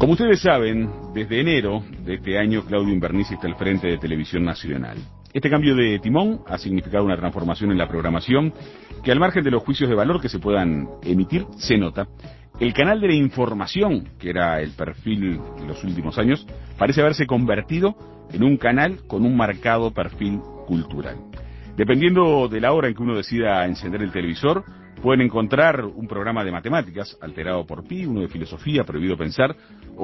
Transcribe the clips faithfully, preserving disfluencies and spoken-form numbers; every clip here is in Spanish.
Como ustedes saben, desde enero de este año, Claudio Invernizzi está al frente de Televisión Nacional. Este cambio de timón ha significado una transformación en la programación que, al margen de los juicios de valor que se puedan emitir, se nota. El canal de la información, que era el perfil de los últimos años, parece haberse convertido en un canal con un marcado perfil cultural. Dependiendo de la hora en que uno decida encender el televisor, pueden encontrar un programa de matemáticas, alterado por pi, uno de filosofía, prohibido pensar,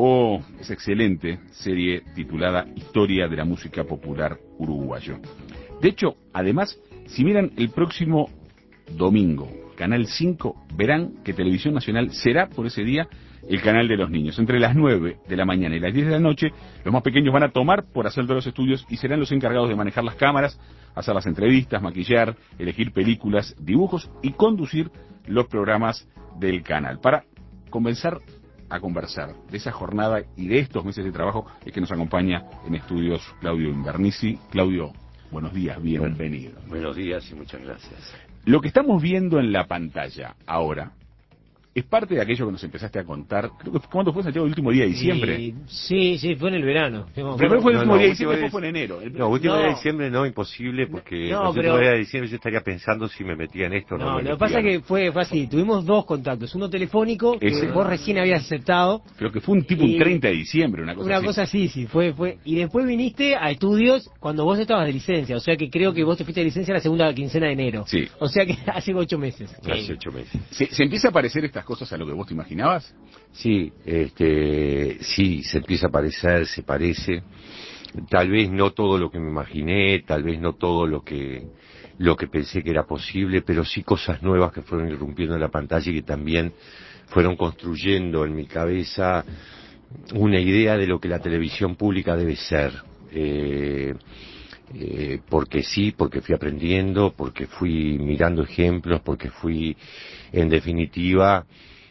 o esa excelente serie titulada Historia de la Música Popular Uruguayo. De hecho, además, si miran el próximo domingo, Canal cinco, verán que Televisión Nacional será por ese día el canal de los niños. Entre las nueve de la mañana y las diez de la noche, los más pequeños van a tomar por asalto los estudios y serán los encargados de manejar las cámaras, hacer las entrevistas, maquillar, elegir películas, dibujos y conducir los programas del canal. Para comenzar a conversar de esa jornada y de estos meses de trabajo es que nos acompaña en estudios Claudio Invernizzi. Claudio, buenos días, bienvenido. Bueno, buenos días y muchas gracias. Lo que estamos viendo en la pantalla ahora es parte de aquello que nos empezaste a contar. Creo que ¿cuándo fue, Santiago? El último día de diciembre. Y, sí, sí, fue en el verano. Primero fue el no, último no, día de diciembre, día, después fue en enero. El... No, último no. día de diciembre no, imposible, porque no, el último pero... día de diciembre yo estaría pensando si me metía en esto o no. No, me lo que metía, pasa es ¿no? que fue, fue así. Tuvimos dos contactos. Uno telefónico, que Ese. vos recién habías aceptado. Creo que fue un tipo y... un treinta de diciembre, una cosa una así. cosa así, sí, fue, fue. Y después viniste a estudios cuando vos estabas de licencia. O sea que creo que vos te fuiste de licencia la segunda quincena de enero. Sí. O sea que hace ocho meses. Hace ocho meses. ¿Se, ¿Se empieza a parecer estas cosas a lo que vos te imaginabas? Sí, este, sí, se empieza a parecer, se parece. Tal vez no todo lo que me imaginé, tal vez no todo lo que lo que pensé que era posible, pero sí cosas nuevas que fueron irrumpiendo en la pantalla y que también fueron construyendo en mi cabeza una idea de lo que la televisión pública debe ser. Eh, eh, porque sí, porque fui aprendiendo, porque fui mirando ejemplos, porque fui, en definitiva,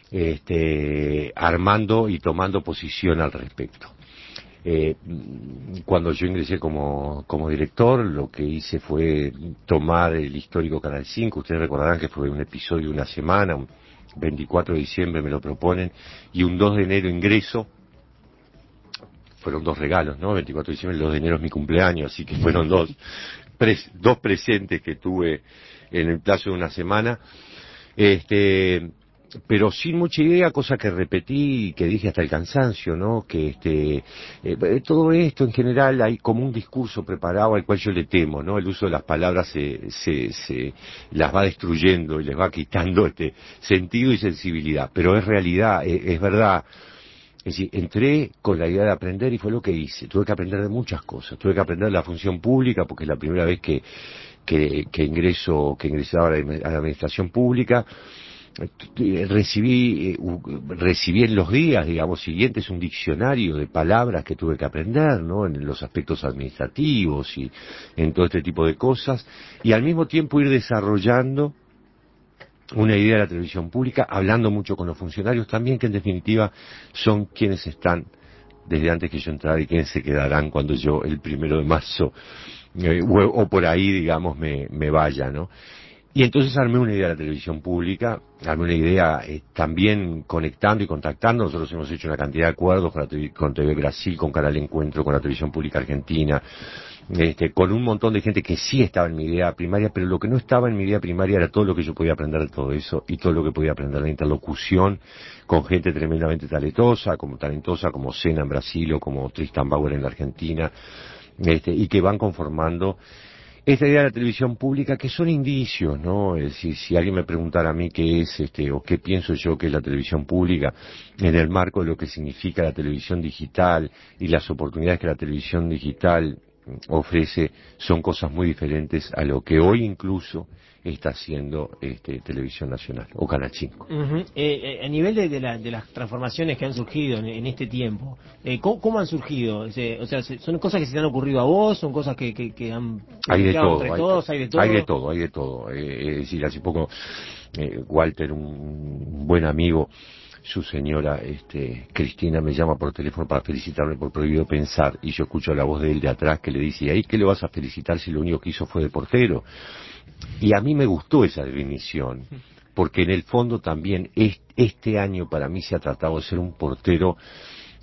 este, armando y tomando posición al respecto. Eh, cuando yo ingresé como, como director, lo que hice fue tomar el histórico Canal cinco. Ustedes recordarán que fue un episodio de una semana, un veinticuatro de diciembre me lo proponen, y un dos de enero ingreso. Fueron dos regalos, ¿no? veinticuatro de diciembre, el dos de enero es mi cumpleaños, así que fueron dos, pres, dos presentes que tuve en el plazo de una semana. Este, pero sin mucha idea, cosa que repetí y que dije hasta el cansancio, ¿no? Que este, eh, todo esto en general hay como un discurso preparado al cual yo le temo, ¿no? El uso de las palabras se, se, se las va destruyendo y les va quitando este sentido y sensibilidad, pero es realidad, es, es verdad. Es decir, entré con la idea de aprender y fue lo que hice. Tuve que aprender de muchas cosas. Tuve que aprender de la función pública porque es la primera vez que, que, que ingreso, que ingresaba a la, a la administración pública. Recibí, recibí en los días, digamos, siguientes un diccionario de palabras que tuve que aprender, ¿no? En los aspectos administrativos y en todo este tipo de cosas. Y al mismo tiempo ir desarrollando una idea de la televisión pública, hablando mucho con los funcionarios también, que en definitiva son quienes están desde antes que yo entrara y quienes se quedarán cuando yo el primero de marzo eh, o, o por ahí, digamos, me, me vaya, ¿no? Y entonces armé una idea de la televisión pública, armé una idea eh, también conectando y contactando. Nosotros hemos hecho una cantidad de acuerdos con, la, con T V Brasil, con Canal Encuentro, con la televisión pública argentina, este, con un montón de gente que sí estaba en mi idea primaria, pero lo que no estaba en mi idea primaria era todo lo que yo podía aprender de todo eso y todo lo que podía aprender de la interlocución con gente tremendamente talentosa, como talentosa como Sena en Brasil o como Tristan Bauer en la Argentina, este, y que van conformando esta idea de la televisión pública, que son indicios, ¿no? Es decir, si alguien me preguntara a mí qué es, este, o qué pienso yo que es la televisión pública, en el marco de lo que significa la televisión digital y las oportunidades que la televisión digital ofrece, son cosas muy diferentes a lo que hoy incluso está haciendo este, Televisión Nacional o Canal cinco. Uh-huh. eh, eh, a nivel de, de, la, de las transformaciones que han surgido en, en este tiempo, eh, ¿cómo, ¿cómo han surgido? O sea, ¿son cosas que se te han ocurrido a vos? ¿Son cosas que, que, que han... Hay de todo, entre hay, todos? ¿Hay de todo? Hay de todo, hay de todo. Eh, es decir, hace poco eh, Walter, un buen amigo, su señora este, Cristina me llama por teléfono para felicitarme por Prohibido Pensar, y yo escucho la voz de él de atrás que le dice: ¿y ahí qué le vas a felicitar si lo único que hizo fue de portero? Y a mí me gustó esa definición, porque en el fondo también es, este año para mí se ha tratado de ser un portero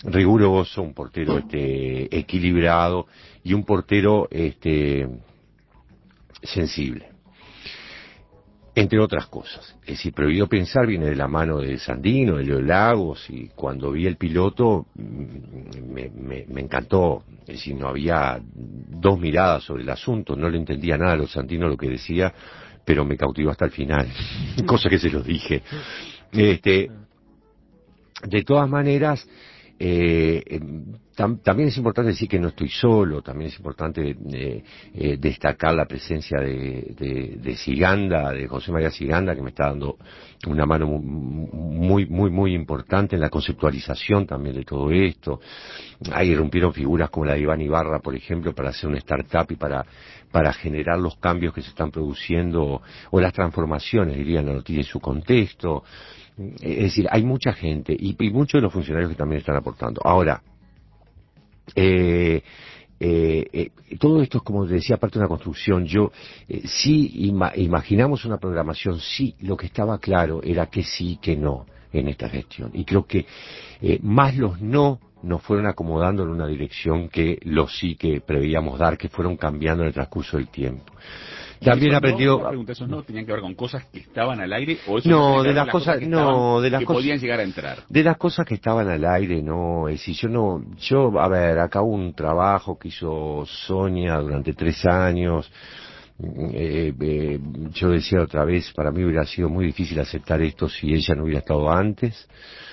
riguroso, un portero este, equilibrado y un portero este, sensible. Entre otras cosas. Es decir, Prohibido Pensar viene de la mano de Sandino, de Leo Lagos, y cuando vi el piloto me, me, me encantó. Es decir, no había dos miradas sobre el asunto, no le entendía nada a los Sandino lo que decía, pero me cautivó hasta el final, cosa que se los dije. Este, de todas maneras, Eh, tam, también es importante decir que no estoy solo, también es importante eh, eh, destacar la presencia de, de, de Siganda, de José María Siganda, que me está dando una mano muy, muy, muy importante en la conceptualización también de todo esto. Ahí irrumpieron figuras como la de Iván Ibarra, por ejemplo, para hacer una startup y para, para generar los cambios que se están produciendo, o las transformaciones, diría, en la noticia y su contexto. Es decir, hay mucha gente y, y muchos de los funcionarios que también están aportando. Ahora, eh, eh, eh, todo esto es, como decía, parte de una construcción. Yo, eh, sí ima, imaginamos una programación, sí, lo que estaba claro era que sí, que no en esta gestión. Y creo que eh, más los no nos fueron acomodando en una dirección que los sí que preveíamos dar, que fueron cambiando en el transcurso del tiempo. También aprendió. No, pregunta, ¿esos no tenían que ver con cosas que estaban al aire o eso no, de las cosas, que no, de las que cosas podían llegar a entrar? De las cosas que estaban al aire, no, es decir, yo no, yo, a ver, acá hubo un trabajo que hizo Sonia durante tres años. Eh, eh, yo decía otra vez, para mí hubiera sido muy difícil aceptar esto si ella no hubiera estado antes.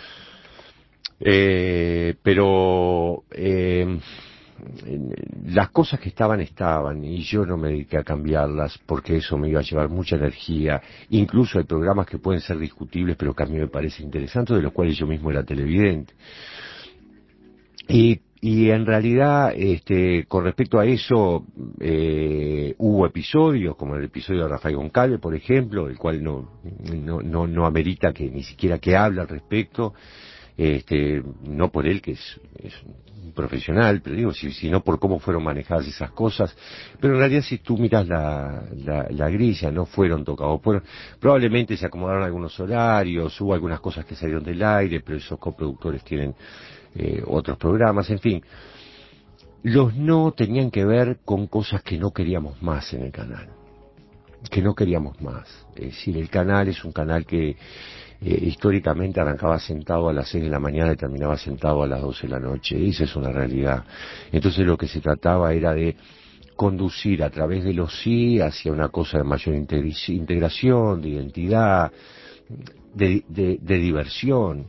Eh, pero eh, las cosas que estaban estaban y yo no me dediqué a cambiarlas porque eso me iba a llevar mucha energía. Incluso hay programas que pueden ser discutibles pero que a mí me parece interesante, de los cuales yo mismo era televidente. Y, y en realidad, este, con respecto a eso, eh, hubo episodios, como el episodio de Rafael Goncalves, por ejemplo, el cual no, no, no, no amerita que ni siquiera que hable al respecto. Este, no por él, que es, es un profesional, pero digo, si, sino por cómo fueron manejadas esas cosas. Pero en realidad, si tú miras la, la, la grilla, no fueron tocados. Fueron, probablemente se acomodaron algunos horarios, hubo algunas cosas que salieron del aire, pero esos coproductores tienen eh, otros programas, en fin. Los no tenían que ver con cosas que no queríamos más en el canal. Que no queríamos más. Es decir, el canal es un canal que Eh, históricamente arrancaba sentado a las seis de la mañana y terminaba sentado a las doce de la noche. Esa es una realidad. Entonces lo que se trataba era de conducir a través de los sí hacia una cosa de mayor integración, de identidad, de, de, de diversión,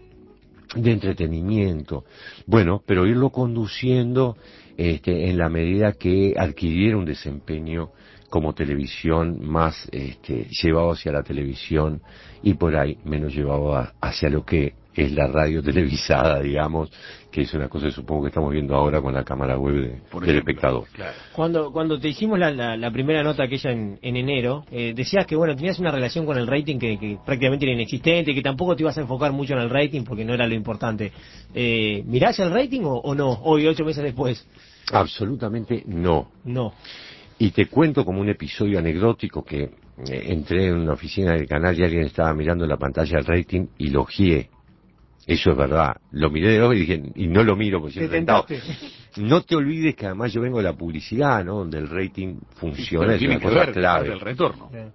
de entretenimiento. Bueno, pero irlo conduciendo este, en la medida que adquiriera un desempeño como televisión más este, llevado hacia la televisión y por ahí menos llevado a, hacia lo que es la radio televisada, digamos, que es una cosa que supongo que estamos viendo ahora con la cámara web de, por del ejemplo, espectador. Claro. Cuando cuando te hicimos la, la, la primera nota aquella en, en enero, eh, decías que bueno tenías una relación con el rating que, que prácticamente era inexistente, que tampoco te ibas a enfocar mucho en el rating porque no era lo importante. Eh, ¿Mirás el rating o, o no, hoy, ocho meses después? Absolutamente no. No. Y te cuento como un episodio anecdótico que eh, entré en una oficina del canal y alguien estaba mirando la pantalla del rating y lo guié. Eso es verdad. Lo miré de ojo y dije, y no lo miro porque siempre sentado. No te olvides que además yo vengo de la publicidad, ¿no? Donde el rating funciona, sí, es una cosa clave. Del retorno. Sí.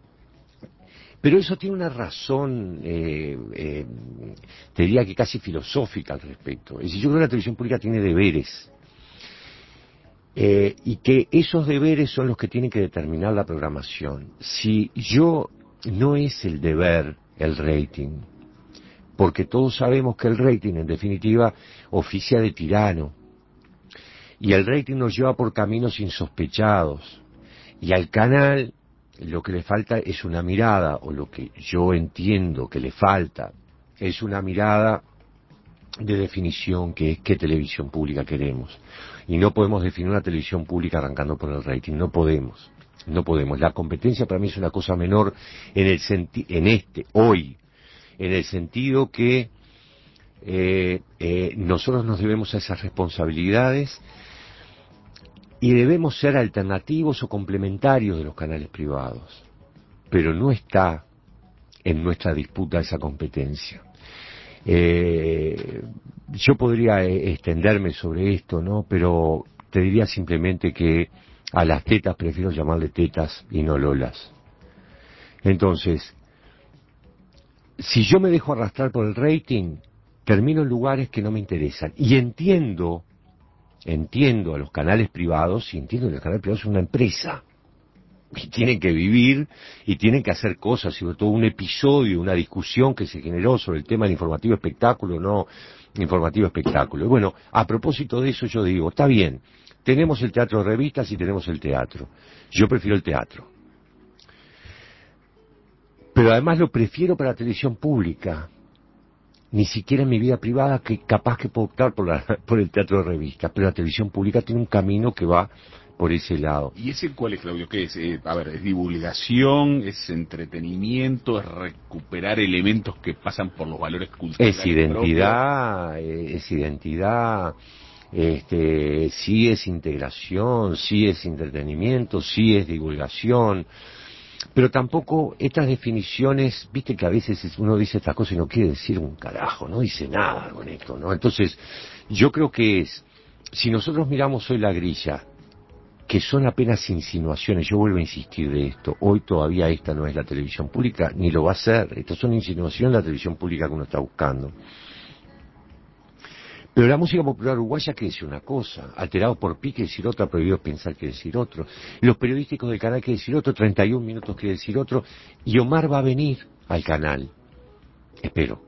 Pero eso tiene una razón, eh, eh, te diría que casi filosófica al respecto. Es decir, yo creo que la televisión pública tiene deberes. Eh, y que esos deberes son los que tienen que determinar la programación. Si yo no es el deber el rating, porque todos sabemos que el rating en definitiva oficia de tirano, y el rating nos lleva por caminos insospechados, y al canal lo que le falta es una mirada, o lo que yo entiendo que le falta es una mirada de definición, que es qué televisión pública queremos. Y no podemos definir una televisión pública arrancando por el rating, no podemos, no podemos. La competencia para mí es una cosa menor en el senti en este, hoy, en el sentido que eh, eh, nosotros nos debemos a esas responsabilidades y debemos ser alternativos o complementarios de los canales privados, pero no está en nuestra disputa esa competencia. Eh, yo podría eh, extenderme sobre esto, ¿no? Pero te diría simplemente que a las tetas prefiero llamarle tetas y no lolas. Entonces, si yo me dejo arrastrar por el rating, termino en lugares que no me interesan. Y entiendo, entiendo a los canales privados, y entiendo que los canales privados son una empresa. Y tienen que vivir y tienen que hacer cosas, sobre todo un episodio, una discusión que se generó sobre el tema del informativo espectáculo, no informativo espectáculo. Y bueno, a propósito de eso yo digo, está bien, tenemos el teatro de revistas y tenemos el teatro. Yo prefiero el teatro. Pero además lo prefiero para la televisión pública. Ni siquiera en mi vida privada, que capaz que puedo optar por, la, por el teatro de revistas, pero la televisión pública tiene un camino que va por ese lado. ¿Y ese cuál es, Claudio? ¿Qué es? Eh, a ver, ¿es divulgación? ¿Es entretenimiento? ¿Es recuperar elementos que pasan por los valores culturales Es identidad, propios? es identidad, este, sí es integración, sí es entretenimiento, sí es divulgación. Pero tampoco estas definiciones, viste que a veces uno dice estas cosas y no quiere decir un carajo, no dice nada con esto, ¿no? Entonces, yo creo que es, si nosotros miramos hoy la grilla, que son apenas insinuaciones, yo vuelvo a insistir de esto, hoy todavía esta no es la televisión pública, ni lo va a ser, estas son insinuaciones de la televisión pública que uno está buscando. Pero la música popular uruguaya quiere decir una cosa, Alterados por Pi quiere decir otra, Prohibido Pensar quiere decir otro, los periodísticos del canal quiere decir otro, treinta y un minutos quiere decir otro, y Omar va a venir al canal, espero.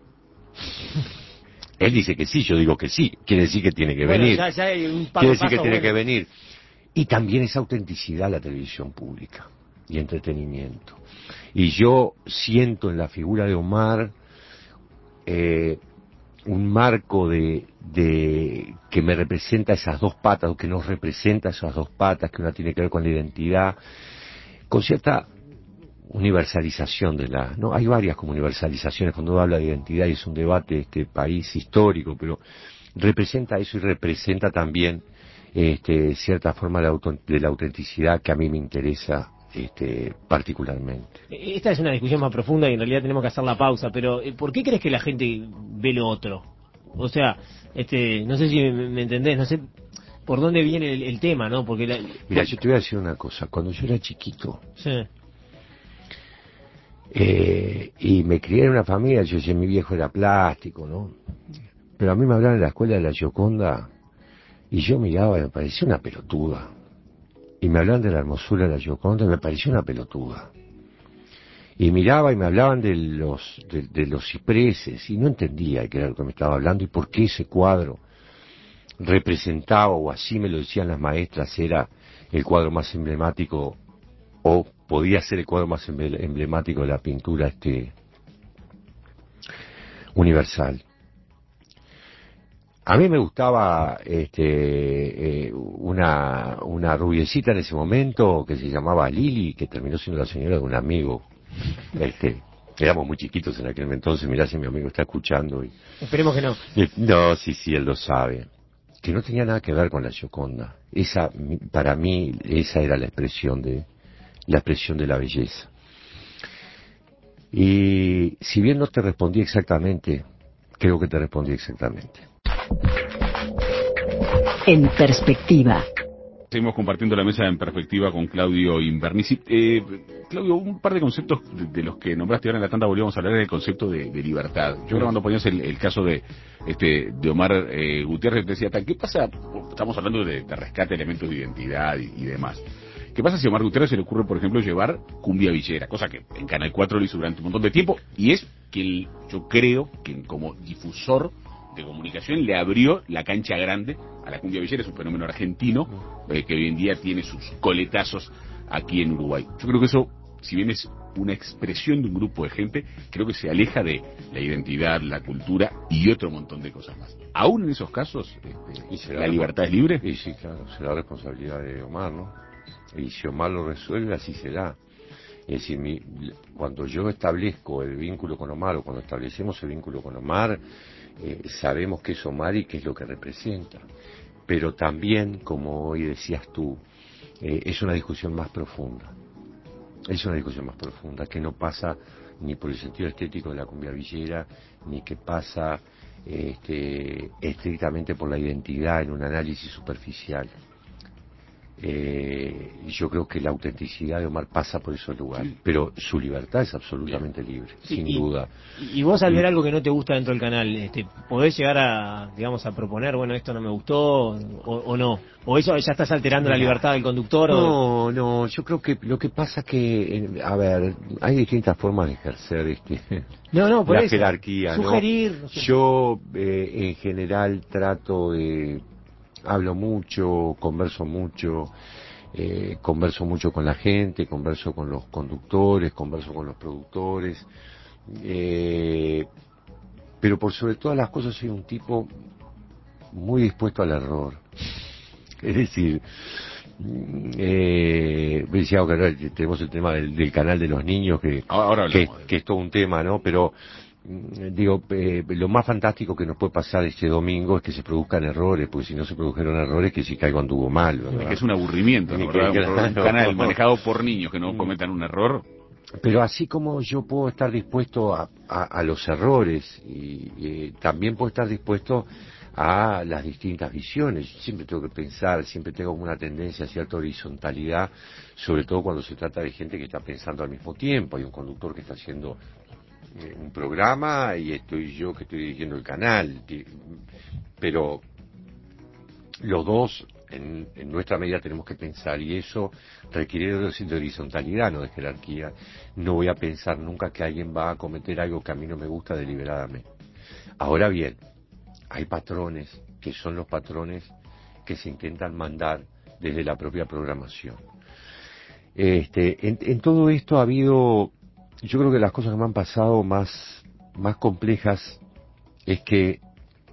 Él dice que sí, yo digo que sí, quiere decir que tiene que bueno, venir, ya, ya hay un paso, quiere decir que paso, tiene bueno. que venir. Y también esa autenticidad la televisión pública y entretenimiento. Y yo siento en la figura de Omar eh, un marco de, de que me representa esas dos patas, o que nos representa esas dos patas, que una tiene que ver con la identidad, con cierta universalización de la, no hay varias como universalizaciones cuando uno habla de identidad, y es un debate de este país histórico, pero representa eso y representa también este, cierta forma de, auto, de la autenticidad que a mí me interesa este, particularmente. Esta es una discusión más profunda y en realidad tenemos que hacer la pausa, pero ¿por qué crees que la gente ve lo otro? O sea, este, no sé si me, me entendés, no sé por dónde viene el, el tema, ¿no? Porque la... Mira, yo te voy a decir una cosa, cuando yo era chiquito, sí. eh, y me crié en una familia, yo decía, mi viejo era plástico, ¿no? Pero a mí me hablaban en la escuela de la Gioconda, y yo miraba y me parecía una pelotuda. Y me hablaban de la hermosura de la Gioconda y me parecía una pelotuda. Y miraba y me hablaban de los de, de los cipreses y no entendía qué era lo que me estaba hablando y por qué ese cuadro representaba, o así me lo decían las maestras, era el cuadro más emblemático, o podía ser el cuadro más emblemático de la pintura este universal. A mí me gustaba este eh, una una rubiecita en ese momento que se llamaba Lili, que terminó siendo la señora de un amigo. Este, éramos muy chiquitos en aquel entonces, mirá si mi amigo está escuchando. Y, Esperemos que no. y, no, sí, sí, él lo sabe. Que no tenía nada que ver con la Gioconda. Esa, para mí, esa era la expresión de la expresión de la belleza. Y si bien no te respondí exactamente, creo que te respondí exactamente. En perspectiva. Seguimos compartiendo la mesa en perspectiva con Claudio Invernizzi. Eh, Claudio, un par de conceptos de, de los que nombraste ahora en la tanda volvíamos a hablar del concepto de, de libertad. Yo creo cuando ponías el, el caso de este de Omar eh, Gutiérrez, te decía, ¿qué pasa? Estamos hablando de, de rescate de elementos de identidad y, y demás. ¿Qué pasa si a Omar Gutiérrez se le ocurre, por ejemplo, llevar cumbia villera? Cosa que en Canal cuatro lo hizo durante un montón de tiempo, y es que yo creo que como difusor de comunicación le abrió la cancha grande a la cumbia villera. Es un fenómeno argentino eh, que hoy en día tiene sus coletazos aquí en Uruguay. Yo creo que eso, si bien es una expresión de un grupo de gente, creo que se aleja de la identidad, la cultura y otro montón de cosas más. Aún en esos casos, este, ¿la libertad es libre? Y sí, claro, será responsabilidad de Omar, ¿no? Y si Omar lo resuelve, así será. Es decir, mi, cuando yo establezco el vínculo con Omar, o cuando establecemos el vínculo con Omar, eh, sabemos qué es Omar y qué es lo que representa. Pero también, como hoy decías tú, eh, es una discusión más profunda. Es una discusión más profunda, que no pasa ni por el sentido estético de la cumbia villera, ni que pasa este, estrictamente por la identidad, en un análisis superficial. Eh, yo creo que la autenticidad de Omar pasa por esos lugares, sí. Pero su libertad es absolutamente Bien. libre, sí, sin y, duda. Y vos al ver algo que no te gusta dentro del canal, este, ¿podés llegar a, digamos, a proponer, bueno, esto no me gustó o, o no? ¿O eso ya estás alterando Mira, la libertad del conductor? No, o... no, yo creo que lo que pasa que, a ver, hay distintas formas de ejercer este, no, no, por la eso. jerarquía, Sugerir, ¿no? no sé. Yo eh, en general trato de... Hablo mucho, converso mucho, eh, converso mucho con la gente, converso con los conductores, converso con los productores, eh, pero por sobre todas las cosas soy un tipo muy dispuesto al error. Es decir, eh, decía que tenemos el tema del, del canal de los niños, que, ahora que, que es todo un tema, ¿no? Pero digo, eh, lo más fantástico que nos puede pasar este domingo es que se produzcan errores, porque si no se produjeron errores, que si caigo anduvo mal, ¿verdad? Es que es un aburrimiento, ¿no? Que, claro, un canal manejado por niños que no cometan un error. Pero así como yo puedo estar dispuesto a, a, a los errores, y, y también puedo estar dispuesto a las distintas visiones. Siempre tengo que pensar, siempre tengo una tendencia a cierta horizontalidad, sobre todo cuando se trata de gente que está pensando al mismo tiempo. Hay un conductor que está haciendo un programa y estoy yo que estoy dirigiendo el canal, pero los dos en, en nuestra medida tenemos que pensar, y eso requiere de horizontalidad, no de jerarquía. No voy a pensar nunca que alguien va a cometer algo que a mí no me gusta deliberadamente. Ahora bien, hay patrones que son los patrones que se intentan mandar desde la propia programación. Este, en, en todo esto ha habido, yo creo que las cosas que me han pasado más, más complejas es que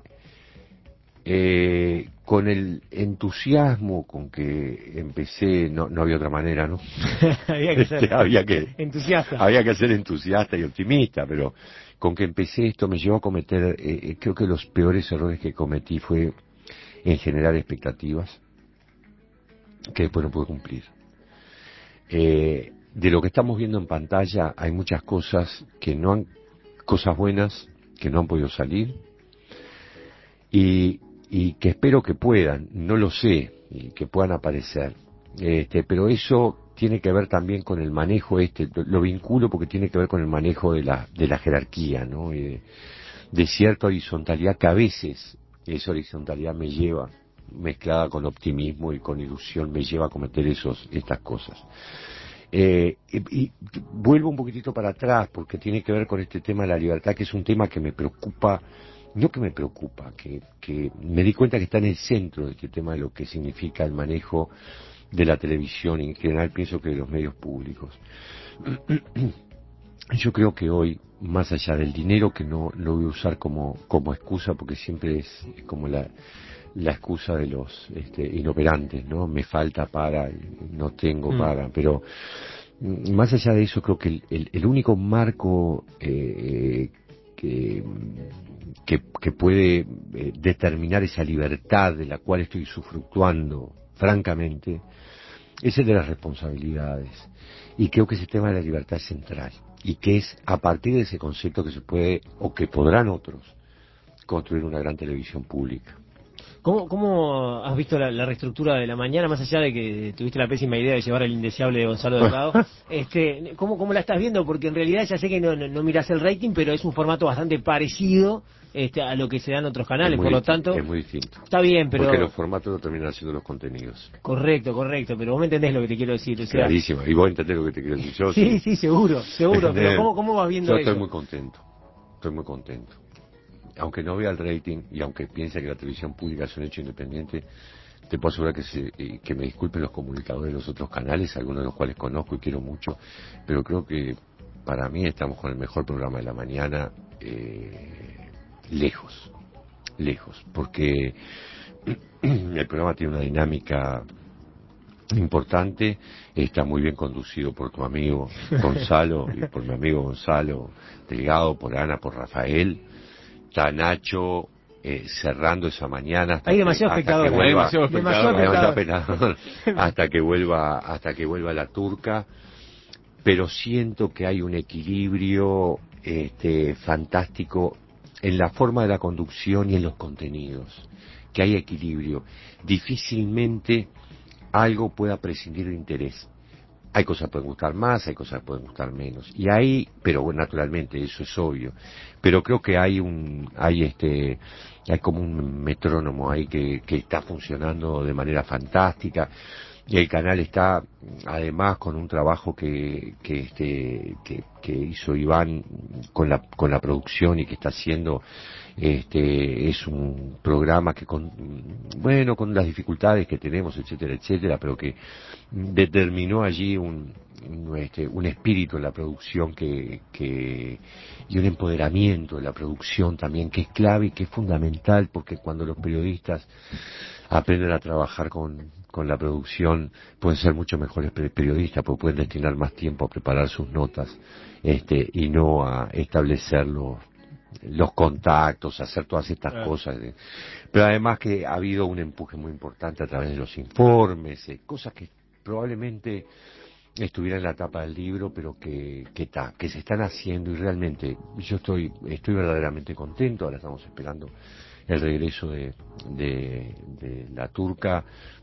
eh, con el entusiasmo con que empecé, no, no había otra manera, ¿no? había que ser este, había que, entusiasta. Había que ser entusiasta y optimista, pero con que empecé esto me llevó a cometer, eh, creo que los peores errores que cometí fue en generar expectativas que después no pude cumplir. Eh, de lo que estamos viendo en pantalla hay muchas cosas que no han, cosas buenas que no han podido salir y, y que espero que puedan, no lo sé, y que puedan aparecer. Este, pero eso tiene que ver también con el manejo este, lo, lo vinculo porque tiene que ver con el manejo de la, de la jerarquía, ¿no? Y de, de cierta horizontalidad que a veces esa horizontalidad me lleva, mezclada con optimismo y con ilusión, me lleva a cometer esos, estas cosas. Eh, y, y vuelvo un poquitito para atrás porque tiene que ver con este tema de la libertad, que es un tema que me preocupa, no que me preocupa, que, que me di cuenta que está en el centro de este tema de lo que significa el manejo de la televisión, y en general pienso que de los medios públicos. Yo creo que hoy, más allá del dinero, que no lo voy a usar como, como excusa, porque siempre es, es como la, la excusa de los este, inoperantes, ¿no? Me falta para, no tengo mm. para, pero más allá de eso, creo que el, el, el único marco eh, que, que, que puede eh, determinar esa libertad de la cual estoy usufructuando, francamente, es el de las responsabilidades. Y creo que ese tema de la libertad es central. Y que es a partir de ese concepto que se puede, o que podrán otros, construir una gran televisión pública. ¿Cómo, cómo has visto la, la reestructura de la mañana, más allá de que tuviste la pésima idea de llevar el indeseable de Gonzalo Delgado? este, ¿cómo, ¿Cómo la estás viendo? Porque en realidad ya sé que no, no, no mirás el rating, pero es un formato bastante parecido este, a lo que se da en otros canales, por lo tanto... Es muy distinto. Está bien, pero... Porque los formatos no terminan siendo los contenidos. Correcto, correcto, pero vos me entendés lo que te quiero decir. O sea... Clarísimo, y vos entendés lo que te quiero decir yo. sí, sí, sí, seguro, seguro, pero ¿cómo, cómo vas viendo yo eso? Estoy muy contento, estoy muy contento. Aunque no vea el rating y aunque piense que la televisión pública es un hecho independiente, te puedo asegurar que, se, que me disculpen los comunicadores de los otros canales, algunos de los cuales conozco y quiero mucho, pero creo que para mí estamos con el mejor programa de la mañana, eh, lejos, lejos, porque el programa tiene una dinámica importante, está muy bien conducido por tu amigo Gonzalo y por mi amigo Gonzalo Delgado, por Ana, por Rafael. Está Nacho eh, cerrando esa mañana hasta hay que, demasiado hasta espectador, que vuelva, hay demasiado espectador, demasiado espectador hasta que vuelva hasta que vuelva la turca, pero siento que hay un equilibrio este fantástico en la forma de la conducción y en los contenidos, que hay equilibrio. Difícilmente algo pueda prescindir de interés. Hay cosas que pueden gustar más, hay cosas que pueden gustar menos. Y ahí, pero bueno, naturalmente, eso es obvio. Pero creo que hay un, hay este, hay como un metrónomo ahí que, que está funcionando de manera fantástica. Y el canal está, además, con un trabajo que, que este, que, que hizo Iván con la, con la producción y que está haciendo, este, es un programa que con, bueno, con las dificultades que tenemos, etcétera, etcétera, pero que determinó allí un, un, este, un espíritu en la producción que, que, y un empoderamiento de la producción también que es clave y que es fundamental, porque cuando los periodistas aprenden a trabajar con, con la producción, pueden ser mucho mejores periodistas, porque pueden destinar más tiempo a preparar sus notas, este, y no a establecer los, los contactos, hacer todas estas ah. cosas. Pero además que ha habido un empuje muy importante a través de los informes, eh, cosas que probablemente estuvieran en la tapa del libro, pero que, que, ta, que se están haciendo, y realmente yo estoy, estoy verdaderamente contento. Ahora estamos esperando el regreso de, de, de la turca,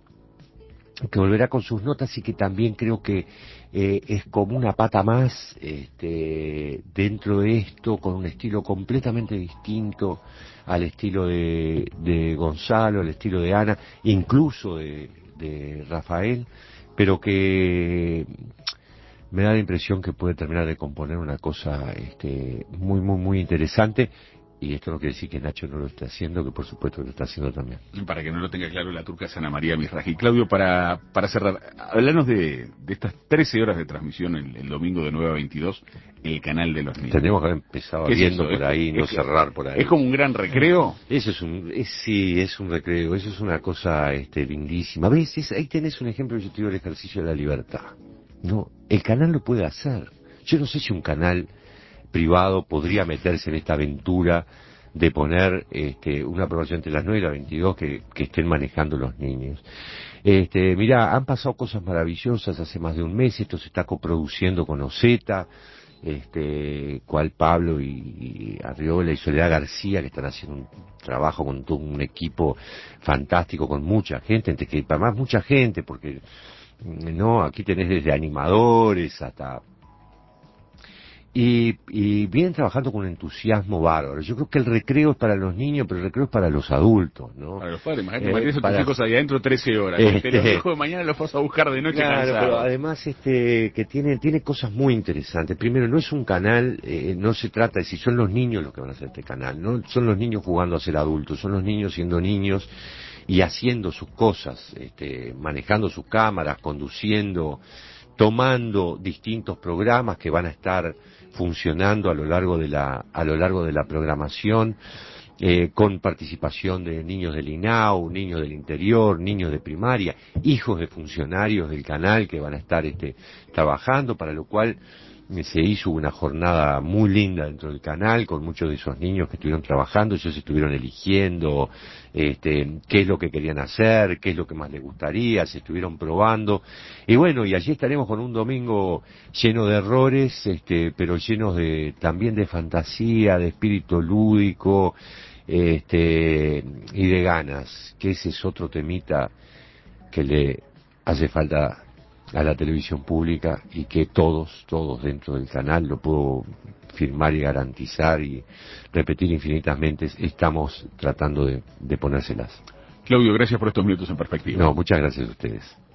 que volverá con sus notas, y que también creo que eh, es como una pata más este, dentro de esto, con un estilo completamente distinto al estilo de, de Gonzalo, al estilo de Ana, incluso de, de Rafael, pero que me da la impresión que puede terminar de componer una cosa este, muy, muy, muy interesante. Y esto no quiere decir que Nacho no lo esté haciendo, que por supuesto lo está haciendo también. Para que no lo tenga claro, la turca es Ana María Mizrahi. Claudio, para, para cerrar, hablarnos de, de estas trece horas de transmisión el, el domingo de nueve a veintidós, el canal de los niños. Tenemos que haber empezado viendo por ahí, no cerrar por ahí. ¿Es como un gran recreo? Eso es un, es, sí, es un recreo, eso es una cosa este, lindísima. ¿Ves? Es, ahí tenés un ejemplo, yo te digo, el ejercicio de la libertad. No, el canal lo puede hacer. Yo no sé si un canal privado podría meterse en esta aventura de poner este, una programación entre las nueve y las veintidós que, que estén manejando los niños. Este, mirá, han pasado cosas maravillosas hace más de un mes, esto se está coproduciendo con Ozeta, este, cual Pablo y, y Arriola y Soledad García, que están haciendo un trabajo con todo un equipo fantástico, con mucha gente, entre que además mucha gente, porque no, aquí tenés desde animadores hasta Y, y vienen trabajando con un entusiasmo bárbaro. Yo creo que el recreo es para los niños, pero el recreo es para los adultos, ¿no? Para los padres, imagínate, eh, mantenés a tus hijos ahí adentro trece horas. Este, Te los dejo de mañana, los vas a buscar de noche claro, cansados. pero además este, que tiene, tiene cosas muy interesantes. Primero, no es un canal, eh, no se trata de si son los niños los que van a hacer este canal, no son los niños jugando a ser adultos, son los niños siendo niños y haciendo sus cosas, este, manejando sus cámaras, conduciendo, tomando distintos programas que van a estar funcionando a lo largo de la a lo largo de la programación, eh, con participación de niños del I N A U, niños del interior, niños de primaria, hijos de funcionarios del canal que van a estar este trabajando, para lo cual se hizo una jornada muy linda dentro del canal con muchos de esos niños que estuvieron trabajando. Ellos estuvieron eligiendo este, qué es lo que querían hacer, qué es lo que más les gustaría, se estuvieron probando, y bueno, y allí estaremos con un domingo lleno de errores, este, pero llenos de también de fantasía, de espíritu lúdico, este, y de ganas, que ese es otro temita que le hace falta a la televisión pública y que todos, todos dentro del canal, lo puedo firmar y garantizar y repetir infinitamente, estamos tratando de, de ponérselas. Claudio, gracias por estos minutos en perspectiva. No, muchas gracias a ustedes.